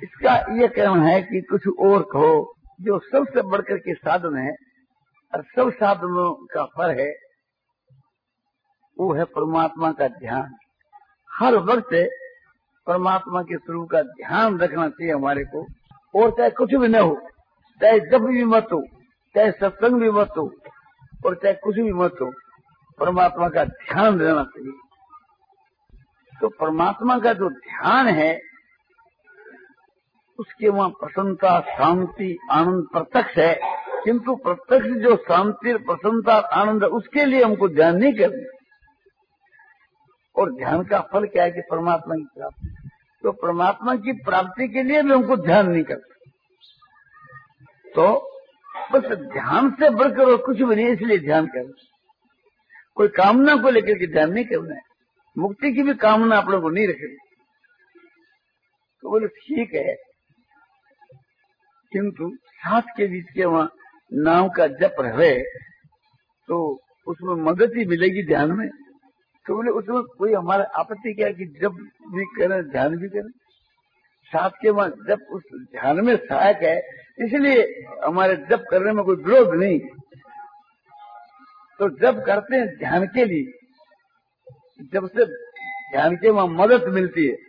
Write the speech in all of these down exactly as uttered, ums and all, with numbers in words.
इसका ये कहना है कि कुछ और कहो, जो सबसे बढ़कर के साधन है और सब साधनों का फल है, वो है परमात्मा का ध्यान। हर वक्त परमात्मा के स्वरूप का ध्यान रखना चाहिए हमारे को, और चाहे कुछ भी न हो, चाहे जब भी मत हो, चाहे सत्संग भी मत हो, और चाहे कुछ भी मत हो, परमात्मा का ध्यान रहना चाहिए। तो परमात्मा का जो ध्यान है, उसके वहां प्रसन्नता, शांति, आनंद प्रत्यक्ष है। किंतु प्रत्यक्ष जो शांति, प्रसन्नता, आनंद, उसके लिए हमको ध्यान नहीं करना। और ध्यान का फल क्या है कि परमात्मा की प्राप्ति। तो परमात्मा की प्राप्ति के लिए भी हमको ध्यान नहीं करना। तो बस ध्यान से बढ़कर और कुछ भी नहीं, इसलिए ध्यान करना। कोई कामना को लेकर के ध्यान नहीं करना है। मुक्ति की भी कामना आप लोगों को नहीं रखेगी। तो बोले ठीक है, किंतु साथ के बीच के वहां नाम का जप रहे तो उसमें मदद ही मिलेगी ध्यान में। तो बोले उसमें कोई हमारा आपत्ति क्या कि जब भी करें ध्यान भी करें, साथ के वहां जब उस ध्यान में सहायक है, इसलिए हमारे जप करने में कोई विरोध नहीं। तो जब करते हैं ध्यान के लिए, जब से ध्यान के वहां मदद मिलती है।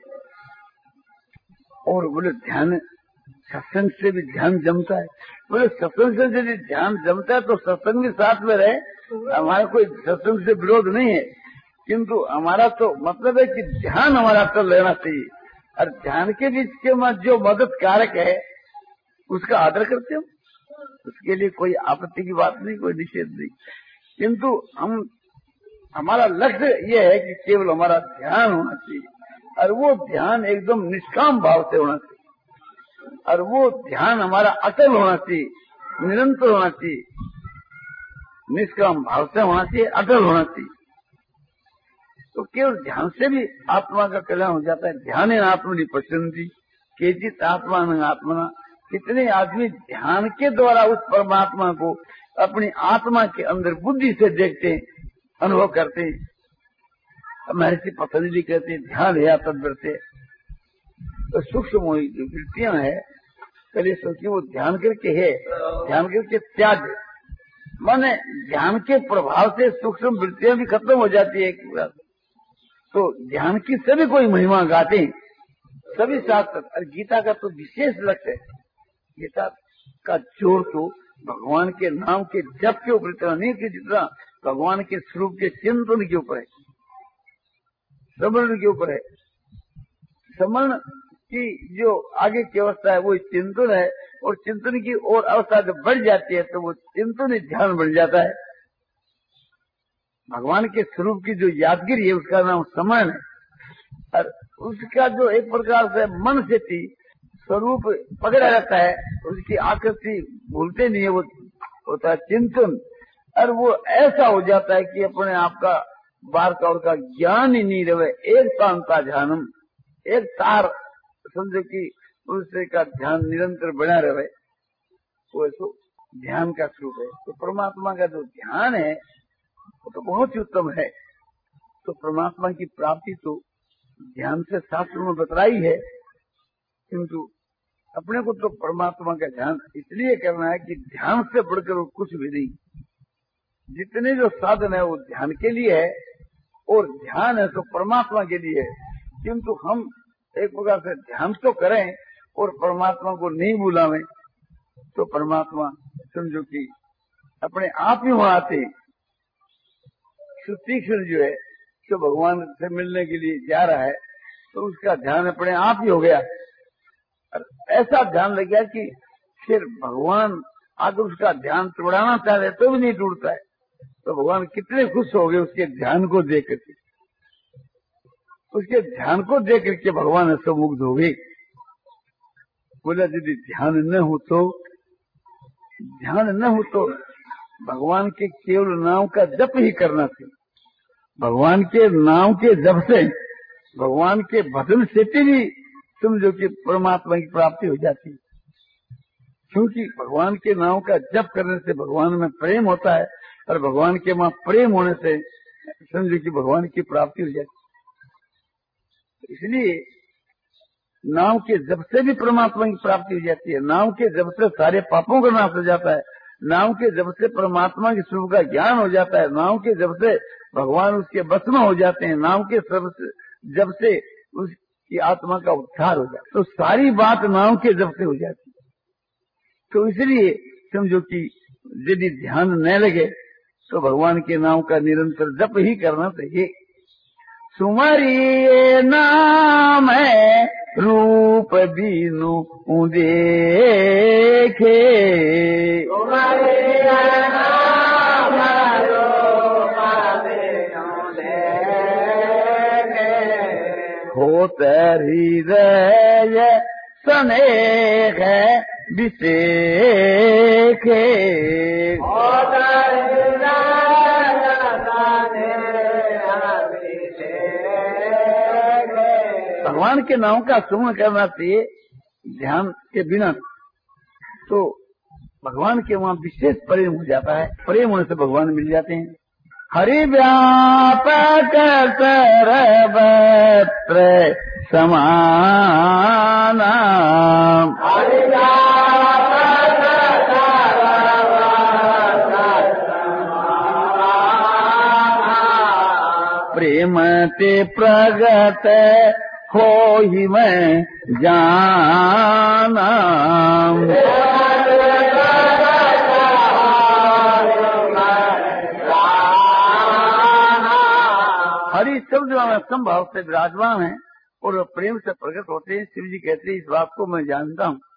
और बोले ध्यान सत्संग से भी ध्यान जमता है। बोले सत्संग से यदि ध्यान जमता है तो सत्संग भी साथ में रहे, हमारा कोई सत्संग से विरोध नहीं है। किंतु हमारा तो मतलब है कि ध्यान हमारा चल रहना चाहिए, और ध्यान के बीच के में जो मदद कारक है उसका आदर करते हो, उसके लिए कोई आपत्ति की बात नहीं, कोई निषेध नहीं। किंतु हम हमारा लक्ष्य ये है कि केवल हमारा ध्यान होना चाहिए, और वो ध्यान एकदम निष्काम भाव से होना चाहिए, और वो ध्यान हमारा अटल होना चाहिए, निरंतर होना चाहिए, निष्काम भाव से होना चाहिए, अटल होना चाहिए। तो केवल ध्यान से भी आत्मा का कल्याण हो जाता है। ध्यान आत्मनि पश्यन्ति केचित् आत्मान आत्मना। कितने आदमी ध्यान के द्वारा उस परमात्मा को अपनी आत्मा के अंदर बुद्धि से देखते हैं, अनुभव करते हैं। महर्षि पतंजलि कहते हैं ध्यान है तद्वृत्ते। तो सूक्ष्म जो वृत्तियां है, पहले सोचिए वो ध्यान करके है, ध्यान करके त्याग, माने ध्यान के प्रभाव से सूक्ष्म वृत्तियां भी खत्म हो जाती है। तो ध्यान की सभी कोई महिमा गाते हैं, सभी शास्त्र। और गीता का तो विशेष लक्ष्य है। गीता का जोर तो भगवान के नाम के जप के ऊपर इतना नहीं कि जितना भगवान के स्वरूप के चिंतन के ऊपर है, समरण के ऊपर है। समरण की जो आगे की अवस्था है वो चिंतन है, और चिंतन की और अवस्था जब बढ़ जाती है तो वो चिंतन ही ध्यान बन जाता है। भगवान के स्वरूप की जो यादगिरी है उसका नाम समरण है, और उसका जो एक प्रकार से मन से थी स्वरूप पकड़ा रहता है, उसकी आकृति भूलते नहीं है, वो होता है चिंतन। और वो ऐसा हो जाता है कि अपने आप का बार का और का ज्ञान ही नहीं रहे, एक तांता ध्यानम, एक तार समझो कि उससे का ध्यान निरंतर बना रहे, वो ऐसो ध्यान का स्वरूप है। तो परमात्मा का जो ध्यान है वो तो बहुत ही उत्तम है। तो परमात्मा की प्राप्ति तो ध्यान से शास्त्र में बतलाई है, किंतु अपने को तो परमात्मा का ध्यान इसलिए करना है कि ध्यान से बढ़कर वो कुछ भी नहीं। जितने जो साधन है वो ध्यान के लिए है, और ध्यान है तो परमात्मा के लिए है। किंतु हम एक प्रकार से ध्यान तो करें और परमात्मा को नहीं बुलावें, तो परमात्मा समझो कि अपने आप ही वहां आते। तीक्ष्ण जो है तो भगवान से मिलने के लिए जा रहा है, तो उसका ध्यान अपने आप ही हो गया। और ऐसा ध्यान लग गया कि फिर भगवान अगर उसका ध्यान तोड़ाना चाहे तो भी नहीं टूटता है। तो भगवान कितने खुश हो गए उसके ध्यान को देख करके, उसके ध्यान को देख करके भगवान ऐसे मुग्ध हो गए। बोला यदि ध्यान न हो तो ध्यान न हो तो भगवान के केवल नाम का जप ही करना चाहिए। भगवान के नाम के जप से, भगवान के भजन से भी समझो कि परमात्मा की प्राप्ति हो जाती है। क्योंकि भगवान के नाम का जप करने से भगवान में प्रेम होता है, और भगवान के वहां प्रेम होने से समझो कि भगवान की प्राप्ति हो जाती है। इसलिए नाम के जप से भी परमात्मा की प्राप्ति हो जाती है। नाम के जप से सारे पापों का नाश हो जाता है। नाम के जप से परमात्मा के स्वरूप का ज्ञान हो जाता है। नाम के जप से भगवान उसके बस में हो जाते हैं। नाम के जप से उसकी आत्मा का उद्धार हो जाता है। तो सारी बात नाम के जप से हो जाती है। तो इसलिए समझो कि यदि ध्यान न लगे तो भगवान के नाम का निरंतर जप ही करना चाहिए। सुमरिए नाम है रूप बीनु देखे, सुमरिए नाम रूप बीनु देखे, होत हृदय स्नेह विशेखे, होत भगवान के नाम का सुमन करना चाहिए। ध्यान के बिना तो भगवान के वहाँ विशेष प्रेम हो जाता है। प्रेम होने से भगवान मिल जाते हैं। हरि व्यापक सर्वत्र समाना, हरि व्यापक सर्वत्र समाना, प्रेम ते प्रगट हो ही मैं जाना, हरि शब्द में संभाव से विराजमान है और प्रेम से प्रकट होते हैं। शिव जी कहते हैं इस बात को मैं जानता हूँ